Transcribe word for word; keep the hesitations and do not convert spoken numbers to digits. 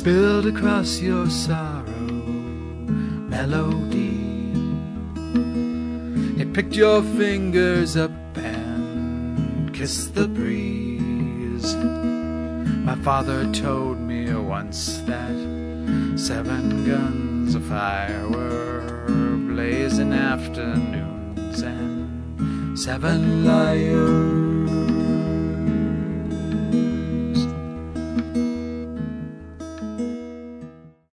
spilled across your sorrow melody. He picked your fingers up and kissed the breeze. My father told me once that seven guns of fire were blazing afternoons, and seven liars